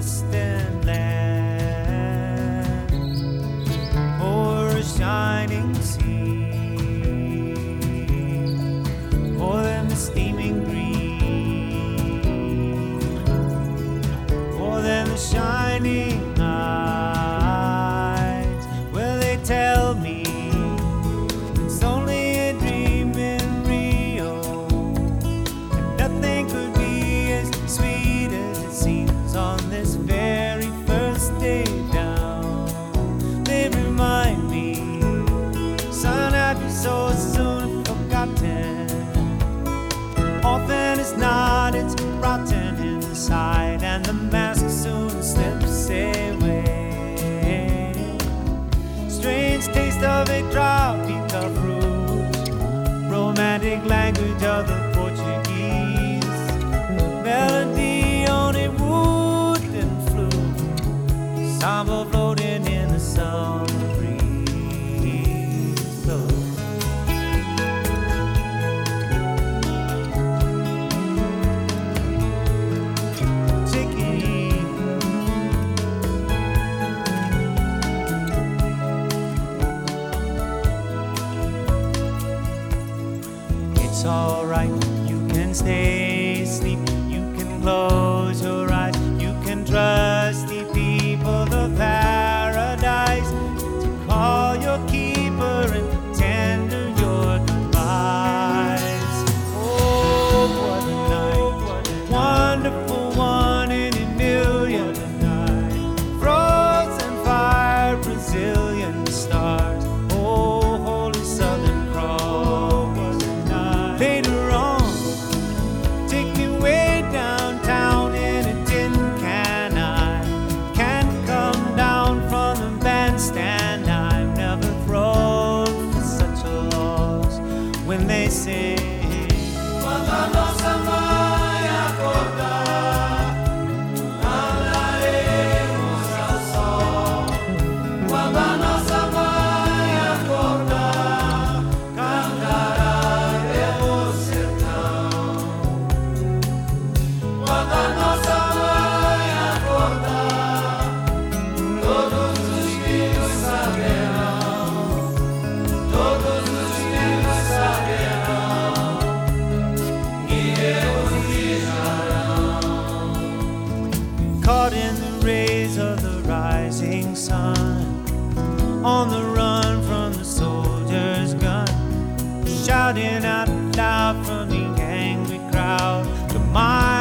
distant land, o'er a shining sea, o'er them the steaming green, o'er them the shining eyes. Well, they tell me it's only a dream in Rio, and nothing could be as sweet as it seems on this very first day down. They remind me, son, I'd be so soon forgotten. Often it's not, it's rotten inside, and the mask soon slips away. Strange taste of a tropical fruit, romantic language of the Portuguese, melody on a wooden flute, samba floating in the summer breeze. Float. Take it easy. It's alright, you can stay asleep, you can close your eyes, you can trust the people of paradise to call your keeper and tender your goodbyes. Oh, what a night, what a wonderful one in a million night. Frozen fire, Brazilian stars, oh, holy Southern Cross. Later on, take me way downtown in a tin can. I can't come down from the bandstand. I've never thrown for such a loss when they sing. Quando a nossa mãe acordar, andaremos ao sol. Quando a nossa mãe acordar, cantaremos sertão. Quando a nossa mãe acordar, todos os filhos saberão, todos os filhos saberão que Deus lhes dará. Caught in the rays of the rising sun, on the run from the soldier's gun, shouting out loud from the angry crowd, the mind